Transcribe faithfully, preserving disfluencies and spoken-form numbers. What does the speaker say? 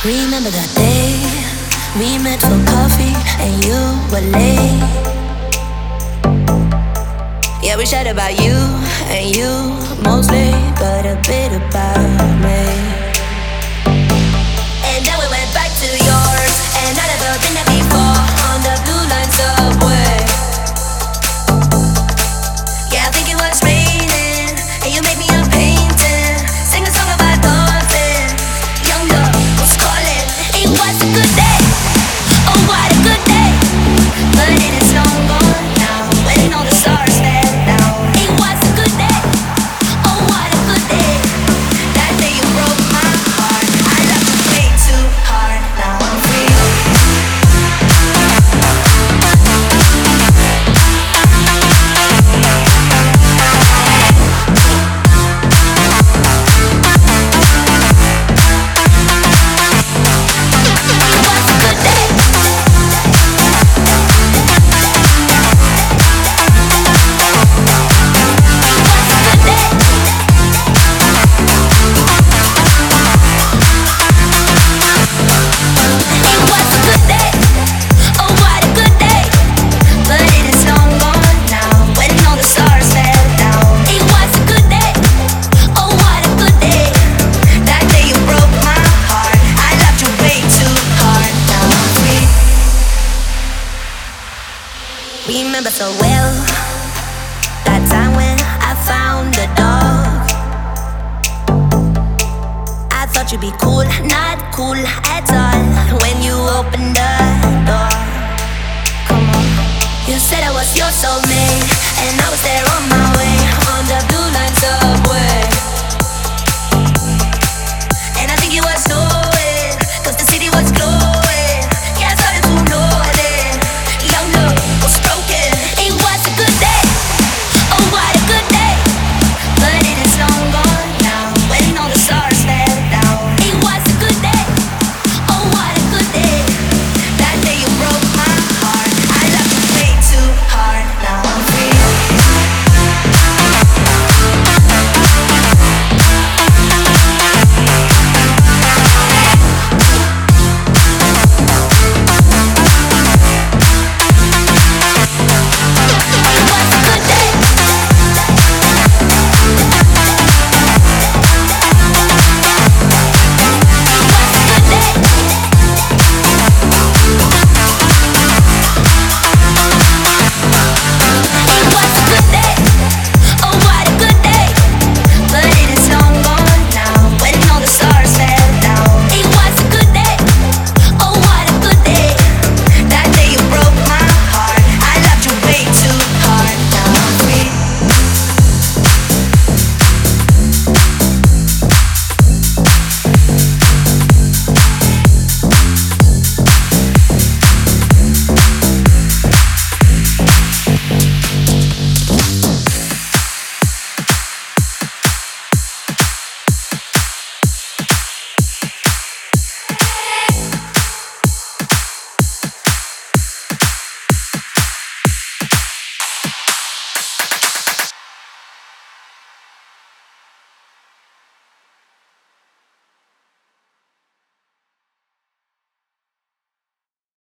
Remember that day we met for coffee and you were late. Yeah, we chat about you and you mostly, but a bit about me. And then we went back to yours, and I never been there before on the blue line subway. Yeah, I think it was raining, and you made me a painting, sing a song about dolphins. Young love was calling. It was a good day. Oh, what a good day. But it is long gone now, when all the stars fell down. It was a good day. Oh, what a good day. That day you broke my heart. I loved you way too hard. Now I'm free. Remember so well that time when I found the dog. I thought you'd be cool, not cool at all. When you opened the door, come on. You said I was your soulmate, and I was there on my way on the blue line subway.